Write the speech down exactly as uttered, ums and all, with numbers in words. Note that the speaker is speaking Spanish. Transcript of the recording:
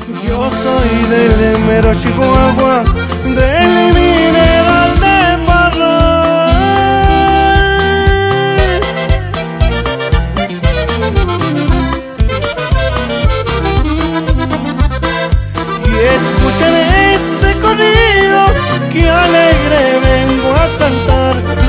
Yo soy del mero Chihuahua, del mineral de Parral. Y escuchen este corrido que alegre vengo a cantar.